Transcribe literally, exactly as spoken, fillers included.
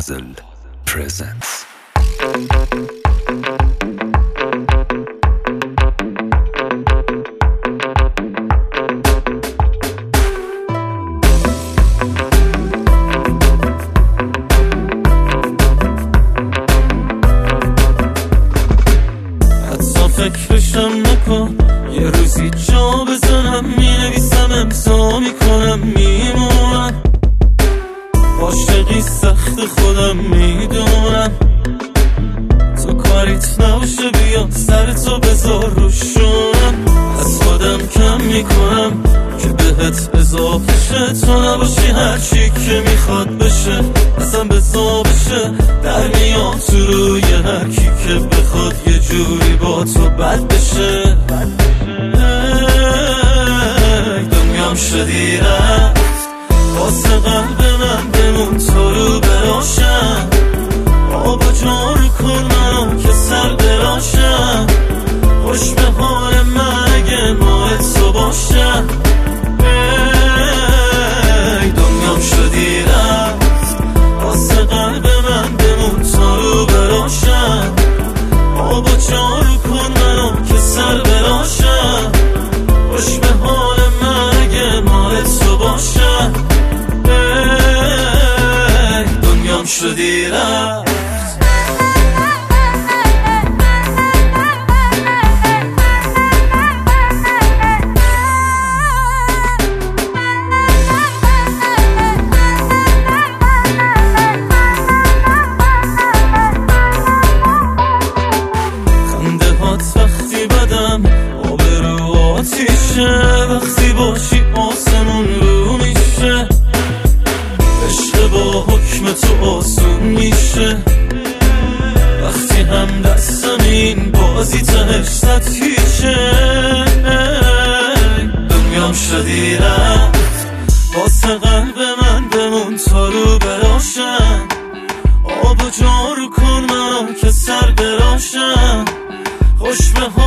Puzzle presents. حتی فکرشم نکن، یه روزی جا بزنم، مینویسم امضا میکنم میمونم، عاشقی سخت خودم میدونم، تو کاریت نباشه بیا سرتو بذار روشونم، از خودم کم میکنم که بهت اضافه شه، تو نباشی هرچی که میخواد بشه اصلا بزا بشه، در میاد تو روی هرکی که بخواد یه جوری با تو بد بشه. ای دنیام شدی رفت واسه قلب من، بمون تو رو براشم، آبا جارو کن منو که سر براشم، خوش به حال من اگه ماه تو باشم. ای دنیام شدی رفت واسه قلب من، بمون تو رو براشم، آبا جارو کن منو که سر براشم، خوش به حال من اگه ماه تو باشم. ای دنیام شدی رفت. وقتی بدم آبرو آتیشه، وقتی باشی آسمون رو میشه، عشق با حکم تو آسون میشه، وقتی هم دستم این بازی تهش زد هیچه. دنیام شدی رفت واسه قلب من، بمون تا رو براشم، آب و جارو کن منو که سر براشم، خوش به